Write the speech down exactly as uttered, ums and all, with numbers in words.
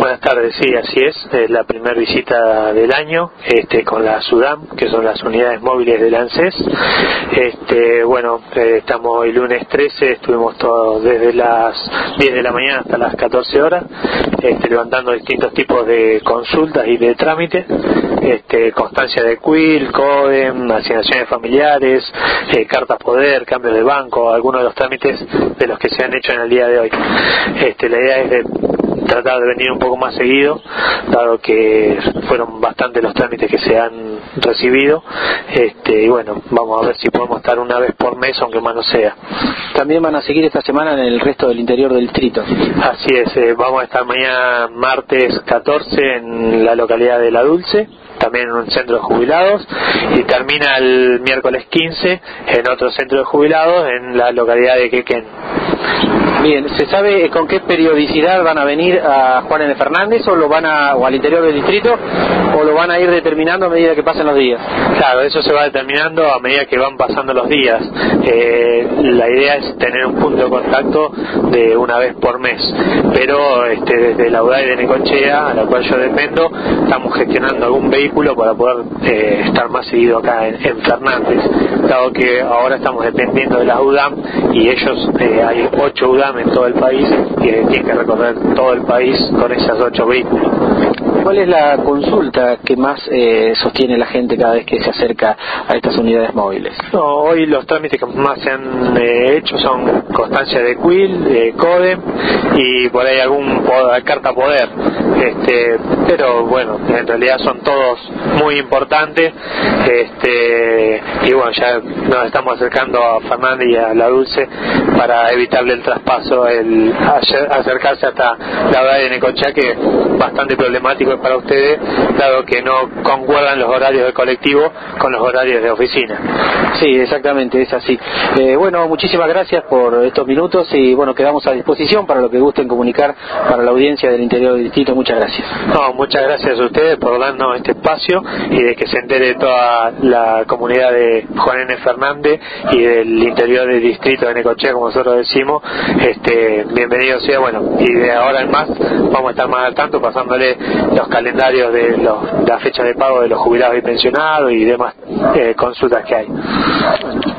Buenas tardes, sí, así es, es la primera visita del año este, con la SUDAM, que son las unidades móviles del ANSES. Este, bueno, eh, estamos hoy lunes trece, estuvimos todos desde las diez de la mañana hasta las catorce horas, este, levantando distintos tipos de consultas y de trámites, este, constancia de Quill, CODEM, asignaciones familiares, eh, cartas poder, cambios de banco, algunos de los trámites de los que se han hecho en el día de hoy. Este, la idea es de tratar de venir un poco más seguido, dado que fueron bastantes los trámites que se han recibido, este, y bueno, vamos a ver si podemos estar una vez por mes, aunque más no sea. También van a seguir esta semana en el resto del interior del distrito. Así es, eh, vamos a estar mañana martes catorce en la localidad de La Dulce, también en un centro de jubilados, y termina el miércoles quince en otro centro de jubilados en la localidad de Quequén. Bien, ¿se sabe con qué periodicidad van a venir a Juan N. Fernández o lo van a o al interior del distrito o lo van a ir determinando a medida que pasen los días? Claro, eso se va determinando a medida que van pasando los días. Eh, la idea es tener un punto de contacto de una vez por mes, pero este, desde la U D A I de Necochea, a la cual yo dependo, estamos gestionando algún vehículo para poder eh, estar más seguido acá en, en Fernández, dado que ahora estamos dependiendo de las U D A M y ellos, eh, hay ocho U D A M en todo el país y tienen que recorrer todo el país con esas ocho vehículos. ¿Cuál es la consulta que más eh, sostiene la gente cada vez que se acerca a estas unidades móviles? No, hoy los trámites que más se han eh, hecho son constancia de Quill, de CODEM y por ahí algún poder, carta poder, este, pero bueno, en realidad son todos muy importantes, este, y bueno, ya nos estamos acercando a Fernández y a La Dulce para evitarle el traspaso, el acercarse hasta la U D A I de Necochea, que es bastante problemático para ustedes, dado que no concuerdan los horarios de colectivo con los horarios de oficina. Sí, exactamente, es así. Eh, bueno, muchísimas gracias por estos minutos y bueno, quedamos a disposición para lo que gusten comunicar para la audiencia del interior del distrito. Muchas gracias. No, muchas gracias a ustedes por darnos este espacio y de que se entere toda la comunidad de Juan N. Fernández y del interior del distrito de Necochea, como nosotros decimos. Este, bienvenido sea, bueno, y de ahora en más vamos a estar más al tanto, pasándole los calendarios de los, la fecha de pago de los jubilados y pensionados y demás eh, consultas que hay.